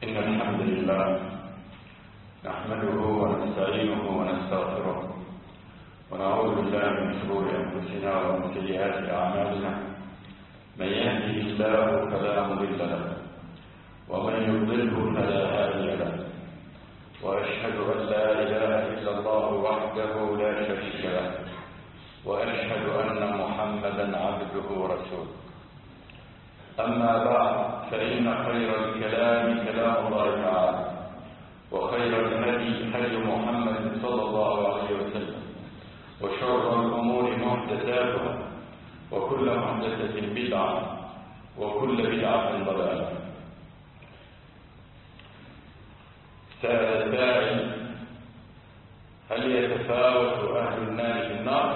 إن الحمد لله نحمده ونستعينه ونستغفره ونعوذ بالله من شرور أنفسنا ومن سيئات أعمالنا. من يهده الله فلا مضل له ومن يضلله فلا هادي له، وأشهد أن لا إله إلا الله وحده لا شريك له، وأشهد أن محمدا عبده ورسوله. أما بعد، فإن خير الكلام كلام الله تعالى، وخير الهدي هدي محمد صلى الله عليه وسلم، وشر الأمور محدثاتها، وكل محدثة بدعة، وكل بدعة ضلالة. سأل السائل: هل يتفاوت أهل النار في النار؟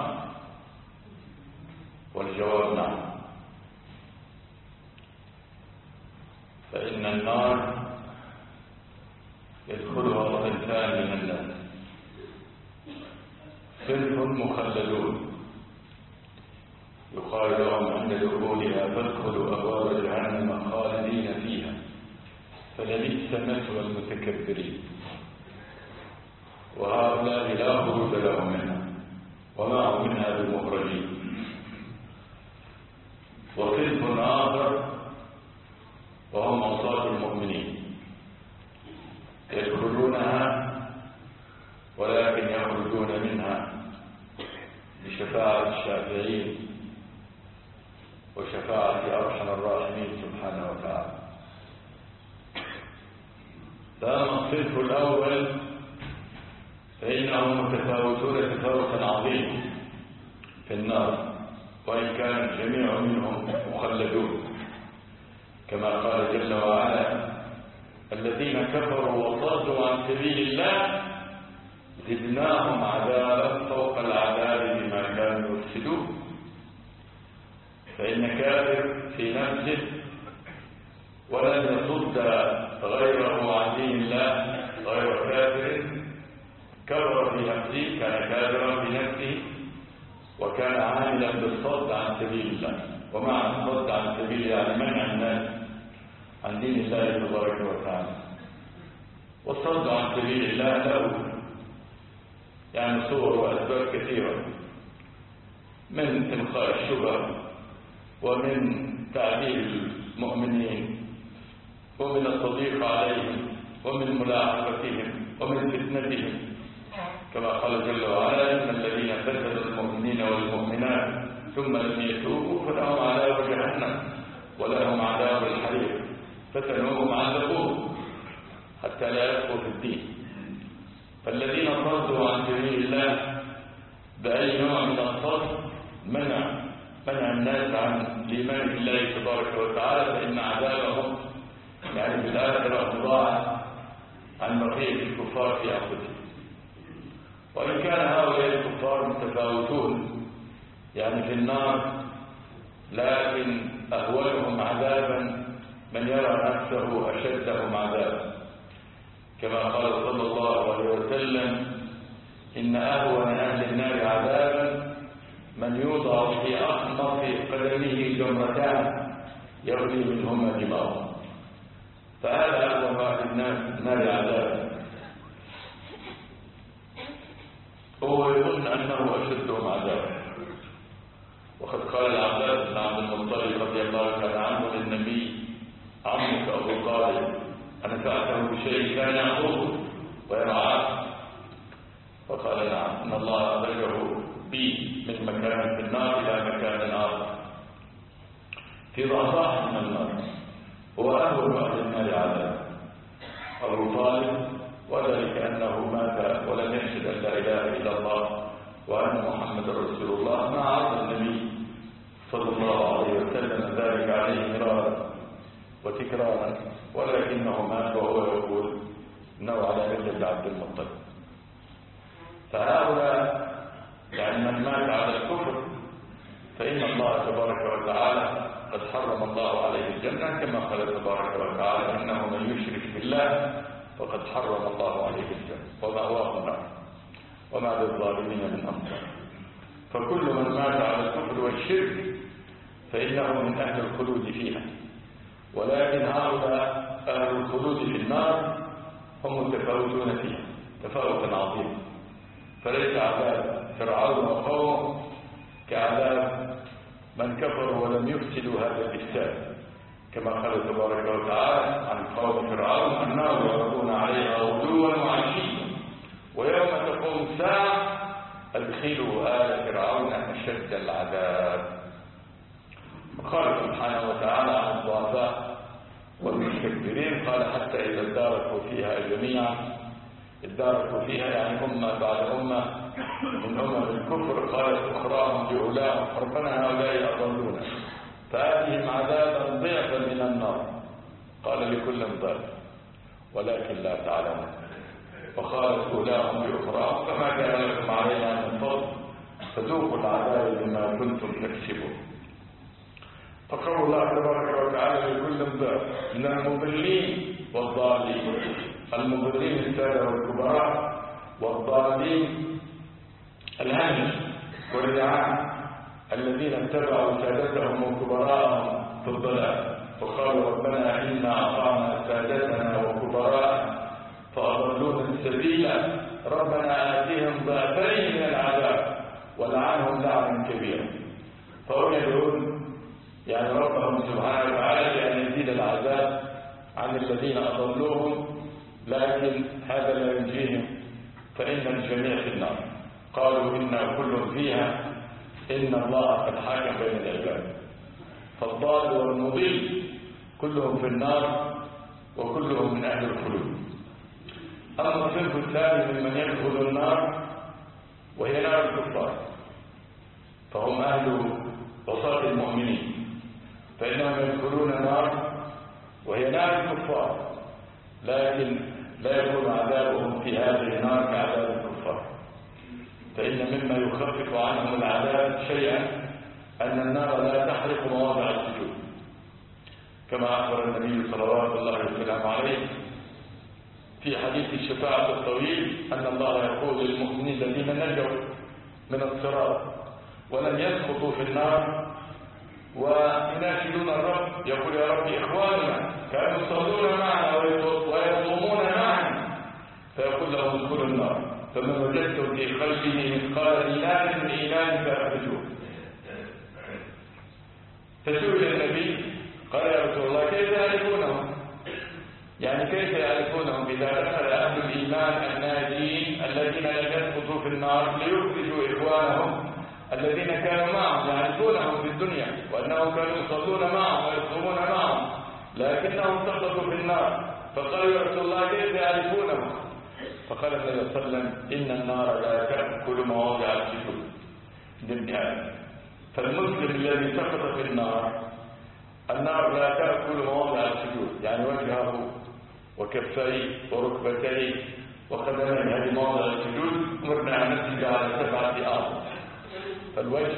والجواب نعم. فإن النار يدخلها صنفان من الناس: صنف مخلدون يقال لهم عند دخولها: فادخلوا أبواب جهنم خالدين فيها فلبئس مثوى المتكبرين. وهؤلاء لا خروج لهم منها وما هم منها بمخرجين. وصنف آخر وهم عصاة المؤمنين، يدخلونها ولكن يخرجون منها بشفاعة الشافعين وشفاعة أرحم الراحمين سبحانه وتعالى. فأما الصنف الأول فإنهم متفاوتون تفاوتا عظيما في النار، وإن كان الجميع منهم مخلدون، كما قال جل وعلا: الذين كفروا وصدوا عن سبيل الله زدناهم عذابا فوق العذاب بما كانوا يفسدون. فإن كافر في نفسه ولن يصد غيره عن دين الله غير كافر، كفر في نفسه، كان كافرا في نفسه وكان عاملا بالصد عن سبيل الله. ومعنى الصد عن سبيل يعني منع الناس عن دين الله تبارك وتعالى. والصد عن سبيل الله له يعني صور وأسباب كثيرة، من إلقاء الشبه، ومن تعذيب المؤمنين، ومن التضييق عليهم، ومن ملاحقتهم، ومن فتنتهم، كما قال جل وعلا: إن الذين فتنوا المؤمنين والمؤمنات ثم لم يتوبوا فلهم عذاب جهنم ولهم عذاب الحريق فتنوهم عذبوه حتى لا يدخلوا في الدين. فالذين صدوا عن سبيل الله بأي نوع من الصد منع الناس عن الإيمان بالله تبارك وتعالى، فإن عذابهم يعني في الآخرة مضاعف عن بقية الكفار في أنفسهم. وإن كان هؤلاء الكفار متفاوتون يعني في النار، لكن أهونهم عذابا من يرى نفسه أشدهم عذابا، كما قال صلى الله عليه وسلم: إن أهون أهل النار عذابا من يوضع في أخمص قدمه جمرتان يغلي منهما دماغه. فهذا أهون أهل النار عذابا، هو يظن أنه أشدهم عذابا. وقد قال العباس بن عبد المطلب رضي الله تعالى عنه للنبي: عمك أبو طالب أنفعته بشيء كان يعقوه ويرعاه؟ فقال: نعم، إن الله أخرجه بي من مكان في النار إلى مكان آخر في ضعفاء من النار. هو أهون أهل النار عذابا أبو طالب، وذلك أنه مات ولم يشهد أن لا إله إلا الله وأن محمد رسول الله، مع عرض النبي صلى الله عليه وسلم ذلك عليه مرارا وتكرارا، ولكنه مات وهو يقول إنه على ملة عبد المطلب. فهؤلاء يعني من مات على الكفر فإن الله تبارك وتعالى قد حرم الله عليه الجنة، كما قال تبارك وتعالى: إنه من يشرك بالله فقد حرم الله عليه الجنة ومأواه النار وما للظالمين من أنصار. فكل من مات على الكفر والشرك فإنه من أهل الخلود فيها. ولكن هؤلاء أهل الخلود في النار هم متفاوتون فيها تفاوتا عظيما، فليس عذاب فرعون وقومه كعذاب من كفروا ولم يفسدوا هذا الإفساد، كما قال تبارك وتعالى عن قوم فرعون النار يعرضون عليها غدوا وعشيا ويوم تقوم الساعة أدخلوا آل فرعون أشد العذاب. وقال سبحانه وتعالى عن الضعفاء والمستكبرين قال حتى إذا اداركوا فيها جميعا، اداركوا فيها يعني أمة بعد أمة من أمم الكفر، قالت أخراهم لأولاهم ربنا هؤلاء أضلونا فآتهم عذابا ضعفا من النار، قال لكل ضعف ولكن لا تعلمون، وقالت أولاهم لأخراهم فما كان لكم علينا من فضل فذوقوا العذاب بما كنتم تكسبون. فقول الله تبارك وتعالى لكل ضعف من المضلين والضالين، المضلين السادة والكبراء والضالين الهمج والرعاع الذين اتبعوا سادتهم وكبراءهم في الضلال فقالوا ربنا إنا أطعنا سادتنا وكبراءنا فأضلونا السبيل ربنا آتهم ضعفين من العذاب ولعنهم لعنا كبيرا. فهم يدعون يعني ربهم سبحانه وتعالى بأن يزيد العذاب عن الذين أضلوهم، لكن هذا لا ينجيهم فإن الجميع في النار. قالوا إنا كل فيها إن الله قد حكم بين العباد، فالضال والمضل كلهم في النار وكلهم من أهل الخلود. أما الصنف الثاني ممن يدخل النار وهي نار الكفار فهم أهل وسط المؤمنين، فإنهم يدخلون نار وهي نار الكفار، لكن لا يكون عذابهم في هذه النار كعذاب الكفار، فإن مما يخفف عنهم العذاب شيئا أن النار لا تحرق مواضع السجود، كما أخبر النبي صلى الله عليه وسلم عليه في حديث الشفاعة الطويل أن الله يقول للمؤمنين الذين نجوا من الصراط ولم يسقطوا في النار ويناشدون الرب يقول يا رب إخواننا كانوا يصلون معنا ويصومون معنا، فيقول لهم ادخلوا النار فمن وجدتم في قلبه مثقال إيمان من إيمان فأخرجوه. فسئل النبي قال يا رسول الله كيف يعرفونهم؟ يعني كيف يعرفونهم إذا دخل أهل الإيمان الناجين الذين لم يسقطوا في النار ليخرجوا إخوانهم الذين كانوا معهم، يعرفونهم في الدنيا وأنهم كانوا يصلون معهم ويصومون معهم لكنهم سقطوا في النار، فقالوا يا رسول الله كيف يعرفونهم؟ فقال النبي صلى الله عليه وسلم إن النار لا تأكل مواضع السجود لابن آدم، فالمسلم الذي سقط في النار لا تأكل مواضع السجود يعني وجهه وكفيه وركبتيه وقدميه، هذه مواضع السجود أمرنا أن نسجد على 7 أعضاء، فالوجه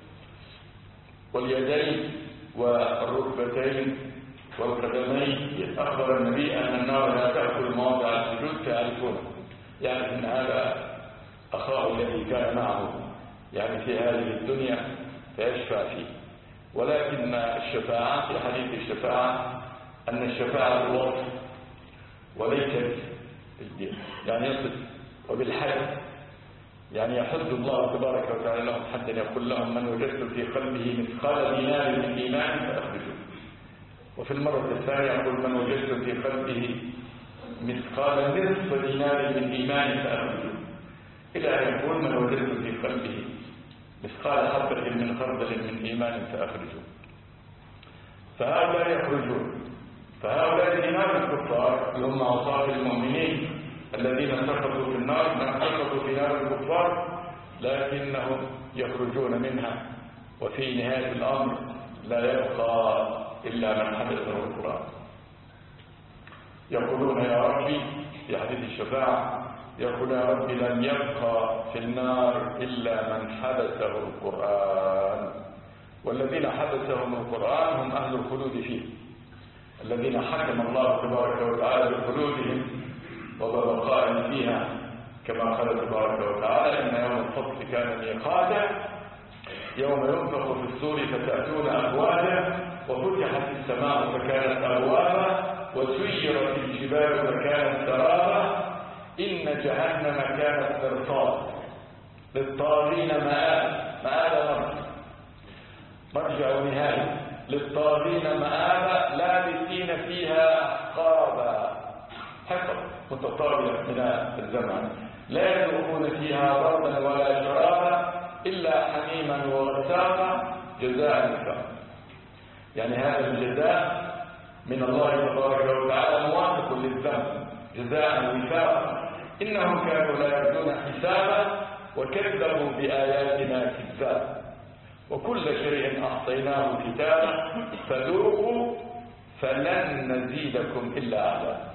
واليدين والركبتين والقدمين. أخبر النبي أن النار لا تأكل مواضع السجود فيعرفونه، يعني أن هذا أخاه الذي كان معه يعني في هذه الدنيا فيشفع فيه. ولكن الشفاعة في حديث الشفاعة أن الشفاعة بالوصف وليست بالدين، يعني يصف وبالحد، يعني يحد الله تبارك وتعالى لهم حتى يقول لهم من وجدت في قلبه مثقال دينار من إيمان فأخرجوه، وفي المرة الثانية يقول من وجدت في قلبه مثقال نصف دينار من إيمان فأخرجوه، إلى أن يقول من وجدت في قلبه مثقال حبة من خردل من إيمان فأخرجوه. فهؤلاء يخرجون، فهؤلاء دينار الكفار هم أوصاف المؤمنين الذين سقطوا في النار، من سقطوا في نار الكفار لكنهم يخرجون منها، وفي نهاية الأمر لا يبقى إلا من حفظه القرآن. يقولون يا ربي في حديث الشفاعة يقول يا ربي لن يبقى في النار إلا من حدثه القرآن، والذين حدثهم القرآن هم أهل الخلود فيه، الذين حكم الله تبارك وتعالى بخلودهم وببقائهم فيها، كما قال تبارك وتعالى إن يوم الفصل كان ميقاتا يوم ينفخ في الصور فتأتون أفواجا وفتحت السماء فكانت أبوابا وسيرت الجبال فكانت سرابا إن جهنم كانت مرصادا للطاغين مآبا مرجع ونهاية للطاغين مآبا لابثين فيها أحقابا حقب متطاولة من الزمن لا يذوقون فيها بردا ولا شرابا إلا حميما وغساقا جزاء وفاقا. يعني هذا الجزاء من الله تبارك وتعالى موافق للذنب جزاء وفاقا إنهم كانوا لا يرجون حسابا وكذبوا بآياتنا كذابا وكل شيء أحصيناه كتابا فذوقوا فلن نزيدكم إلا عذابا.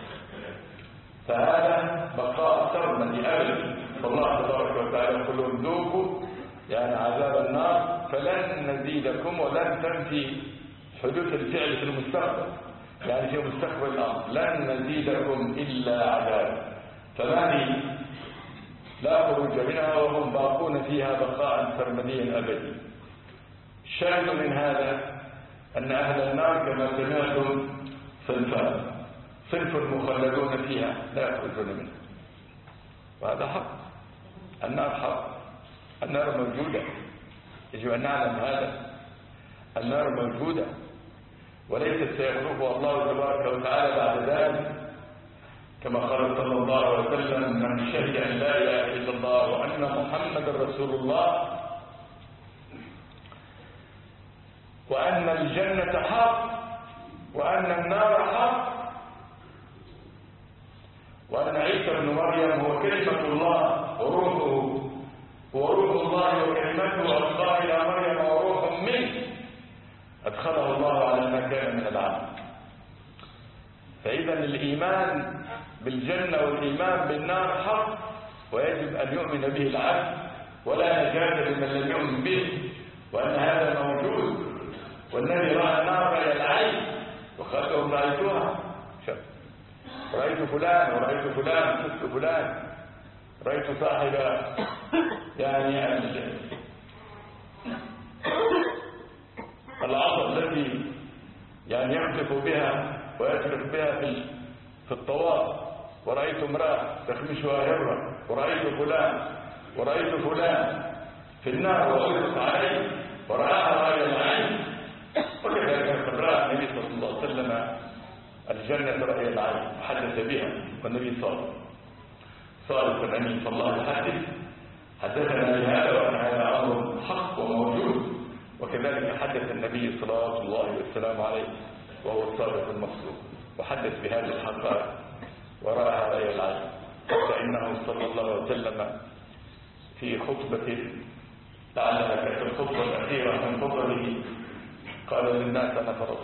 فهذا بقاء سرمدي أبدا فالله تبارك وتعالى يقول لهم ذوقوا يعني عذاب النار فلن نزيدكم ولن تنفي حدوث الفعل في المستقبل يعني في مستقبل الأمر لن نزيدكم إلا عذابا فهذه لا خروج منها وهم باقون فيها بقاء سرمديا أبدي. الشاهد من هذا أن أهل النار كما سمعتم صنفان صنف مخلدون فيها لا يخرجون منها وهذا حق. النار حق النار موجودة يجب أن نعلم هذا النار موجودة وليست سيخلقها الله تبارك وتعالى بعد ذلك كما قال صلى الله عليه وسلم من شهد أن لا إله إلا الله وأن محمد رسول الله وأن الجنة حق وأن النار حق وأن عيسى بن مريم هو كلمة الله وروح الله وكلمته ألقاها إلى مريم وروح منه أدخله الله على ما كان من العمل. فإذا الإيمان بالجنة والإيمان بالنار حق ويجب أن يؤمن به العبد ولا نجاة لمن لم يؤمن به وأن هذا موجود. والنبي رأى النار رأي العين وقال لهم رأيتها رأيت فلان ورأيت فلان شفت فلان رأيت صاحب يعني العصا التي يعني يحلف بها ويسرق بها في الطواف ورأيت امرأة تخمشها هرة ورأيت فلان في النار وأغلق عليه ورآها رأي العين وكذلك رأى النبي صلى الله عليه وسلم الجنة رأي العين وحدث بها والنبي صادق الأمين صلى الله عليه وسلم حدثنا بهذا وأن هذا أمر حق وموجود وكذلك حدث النبي صلى الله عليه وسلم عليه وهو الصادق المصدوق وحدث بهذه الحقائق ورأى رأي العين فإنه صلى الله عليه وسلم في خطبة لعلها كانت الخطبة الأخيرة من خطبه قال للناس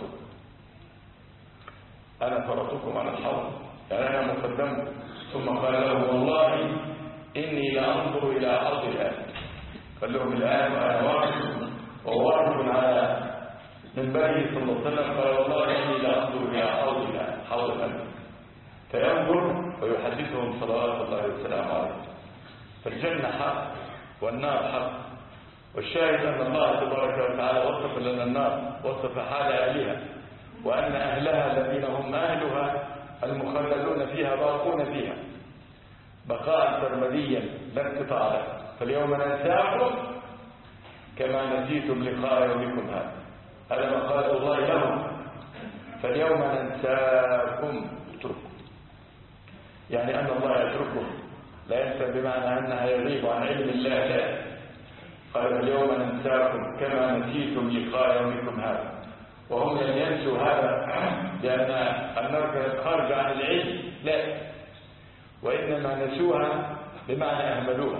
أنا فرطكم على الحوض يعني أنا مقدمكم ثم قال لهم والله إني لأنظر إلى حوض الآن قال لهم الآن وأنا واقف على منبره صلى الله عليه وسلم قال والله إني لأنظر إلى حوض الآن فينظر ويحدثهم صلوات الله وسلامه عليه. فالجنة حق والنار حق والشاهد أن الله تبارك وتعالى وصف لنا النار وصف حال أهلها وأن أهلها الذين هم أهلها المخلدون فيها باقون فيها بقاء سرمديا لا انقطاع له. فاليوم ننساكم كما نسيتم لقاء يومكم هذا مقال الله لهم فاليوم ننساكم اتركوا يعني أن الله يتركهم لا ينسى بمعنى أنها يغيب عن علم الله لا قال اليوم ننساكم كما نسيتم لقاء يومكم هذا وهم لم ينسوا هذا لأن النار كانت خارجة عن العلم لا وإنما نسوها بمعنى أهملوا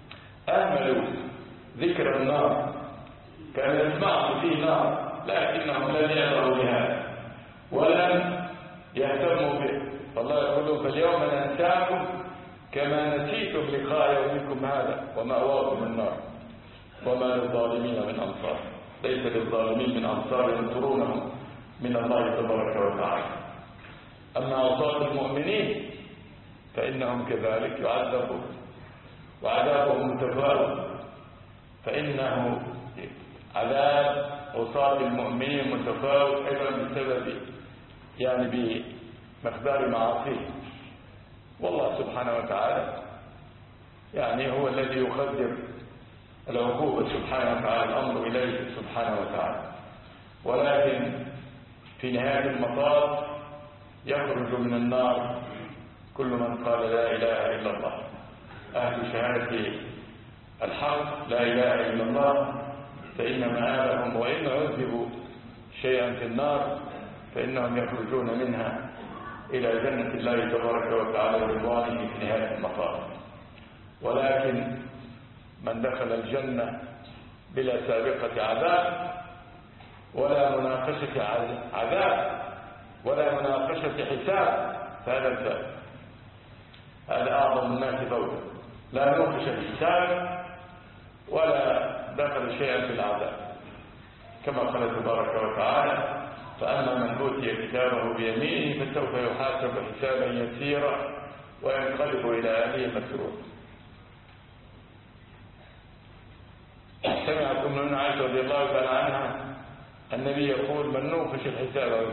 ذكر النار كان يسمعوا فيه نار لكنهم لم يدعوا بهذا ولم يهتموا به فالله يقول فاليوم ننساكم كما نسيتم لقاء يومكم هذا ومأواكم النار وما للظالمين من أنصار ليس للظالمين من أنصار ينصرونهم من الله تبارك وتعالى. أما أوصاف المؤمنين فإنهم كذلك يعذبون وعذابهم متفاوت فإنه عذاب أوصاف المؤمنين متفاوت أيضا بسبب يعني بمقدار معاصيه. والله سبحانه وتعالى يعني هو الذي يقدر العقوبة سبحانه وتعالى، الأمر إليه سبحانه وتعالى. ولكن في نهاية المطاف يخرج من النار كل من قال لا إله إلا الله، أهل شهادة الحق لا إله إلا الله، فإن مآلهم وإن عذبوا شيئا في النار فإنهم يخرجون منها إلى جنة الله تبارك وتعالى ورضوانه في نهاية المطاف. ولكن من دخل الجنة بلا سابقة عذاب ولا مناقشة عذاب ولا مناقشة حساب فهذا الفائز، هذا أعظم الناس فوزا، لا نوقش الحساب ولا دخل شيئا في العذاب، كما قال تبارك وتعالى: فأما من أوتي كتابه بيمينه فسوف يحاسب حسابا يسيرا وينقلب إلى أهله مسرورا. سمعت أم عائشة رضي الله تعالى عنها النبي يقول: من نوقش الحساب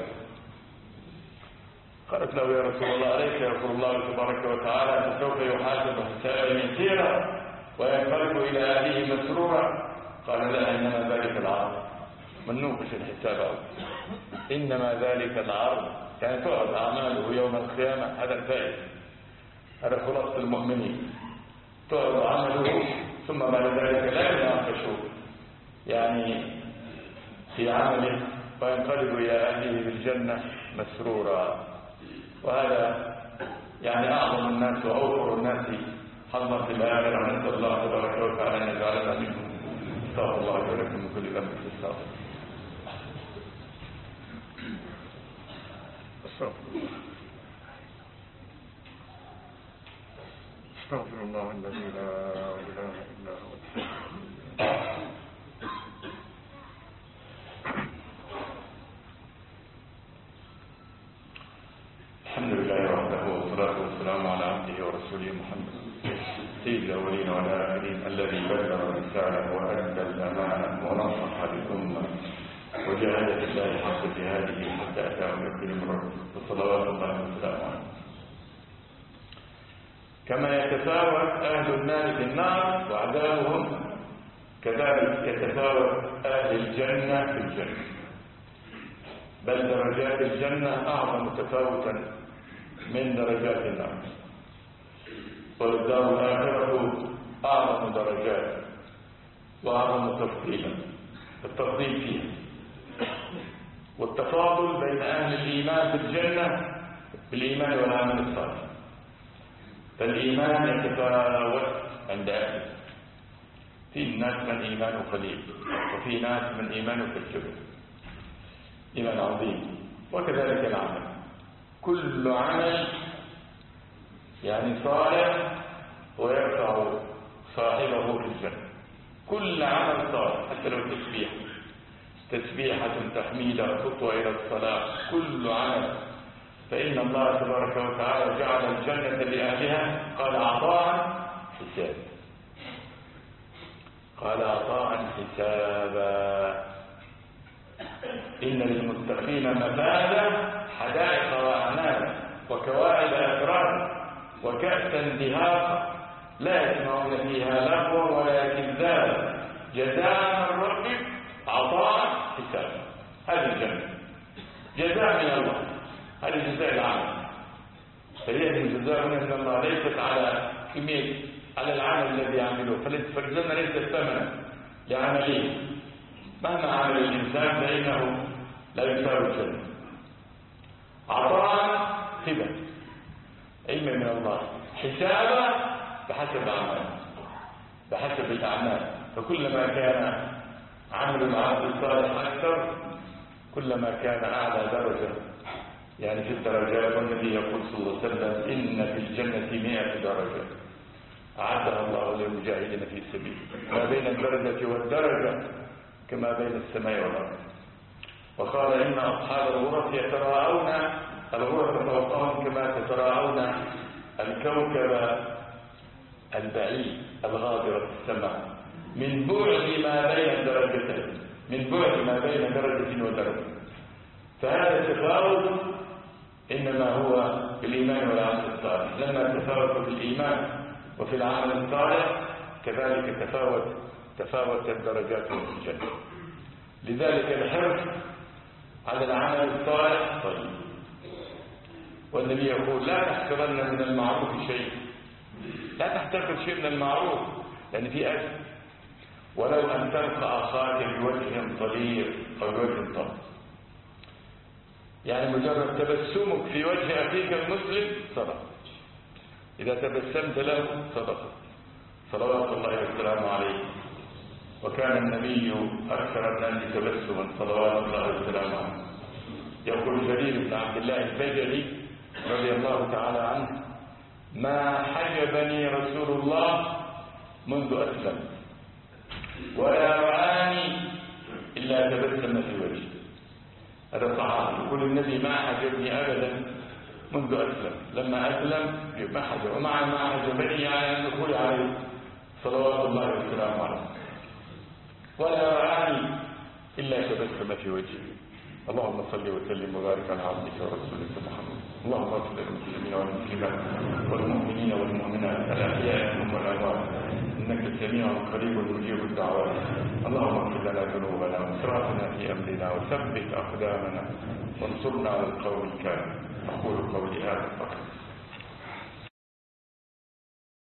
قالت له: يا رسول الله عليك يقول الله تبارك وتعالى: فسوف يحاسب حسابا يسيرا وينقلب إلى أهله مسرورا. قال: لا، إنما ذلك العرض. من نوقش الحساب إنما ذلك العرض، يعني تعرض أعماله يوم القيامة. هذا الفائز، هذا خلاصة المؤمنين. تعرض عمله ثم بعد ذلك لا يناقشه يعني في عمله وينقلب إلى أهله بالجنة مسرورا. وهذا يعني أعظم الناس وأوفر الناس حظا في الآخرة. نسأل الله تبارك وتعالى أن يجعلنا منهم. استغفر الله ولكم من كل ذنب استغفر. استغفر الله الذي لا إله إلا هو. الحمد لله وحده والصلاة والسلام على عبده ورسوله محمد سيد الأولين والآخرين الذي بلغ الرسالة وأدى الأمانة ونصح للأمة وجاهد في الله حق جهاده حتى أتاه اليقين من ربه، وصلوات الله وسلامه عليه. كما يتفاوت أهل النار في النار وعذابهم كذلك يتفاوت أهل الجنة في الجنة، بل درجات الجنة أعظم تفاوتا من درجات النار، والدار الآخرة أعظم درجات وأعظم تفضيلا. التفضيل فيها والتفاضل بين أهل الإيمان في الجنة بالإيمان والعمل الصالح. فالإيمان يتفاوت عند أهله، في ناس من إيمانه قليل وفي ناس من إيمانه كالجبل، إيمان عظيم. وكذلك العمل، كل عمل يعني صالح ويرفع صاحبه في الجنة. كل عمل صالح حتى لو تسبيحة تحميدة خطوة إلى الصلاة، كل عمل، فإن الله تبارك وتعالى جعل الجنة لأهلها قال عطاء حساب، قال عطاء حسابا. إن للمتقين مفازا حدائق وأعناب وكواعب أترابا وكأسا دهاقا لا يسمعون فيها لغوا ولا كذابا جزاء من ربك عطاء حسابا. هذه الجنة جزاء من الله، هذه جزاء العمل. فهي الجزاء من الله ليست على كمية على العمل الذي يعمله، فالجنة ليست ثمنا لعمله. مهما عمل الإنسان فإنه لا يساوي الجنة. عطاء هبة علم من الله، حسابا بحسب أعماله، بحسب الأعمال. فكلما كان عمل العبد الصالح أكثر كلما كان أعلى درجة يعني في الدرجات. والنبي يقول صلى الله عليه وسلم: إن في الجنة 100 درجة أعدها الله للمجاهدين في سبيله، ما بين الدرجة والدرجة كما بين السماء والأرض. وقال: إن أصحاب الغرف يتراءون الغرف فوقهم كما تتراءون الكوكب البعيد الغابر في السماء من بعد ما بين الدرجتين، من بعد ما بين درجة ودرجة. فهذا التفاوت إنما هو الإيمان والعمل الصالح. لما تفاوتوا في الإيمان وفي العمل الصالح كذلك تفاوت درجاتهم في الجنة. لذلك الحرص على العمل الصالح طيب. والنبي يقول لا تحقرن من المعروف شيء، لا تحتقر شيء من المعروف لأن في أجر، ولو أن تلقى أخاك بوجه طليق أو بوجه طلق. يعني مجرد تبسمك في وجه أخيك المسلم صدقة، إذا تبسمت له صدقة، صلوات الله والسلام عليه. وكان النبي أكثر الناس تبسما صلوات الله والسلام عليه. يقول جرير بن عبد الله البجلي رضي الله تعالى عنه: ما حجبني رسول الله منذ أسلم ولا رآني إلا تبسم في وجهي. هذا صحابي يقول النبي ما حجبني أبدا منذ أسلم، لما أسلم ما حجب، ومع ما حجبني يعني أن دخول عليه صلوات الله والسلام عليه، ولا رآني إلا تبسم في وجهي. اللهم صل وسلم وبارك على عبدك ورسولك محمد. اللهم اغفر للمسلمين والمسلمات والمؤمنين والمؤمنات الأحياء منهم والأموات إنك سميع قريب مجيب الدعوات. اللهم اغفر لنا ذنوبنا واسرافنا في أمرنا وثبت أقدامنا وانصرنا على القوم الكافر. أقول قولي هذا فقط.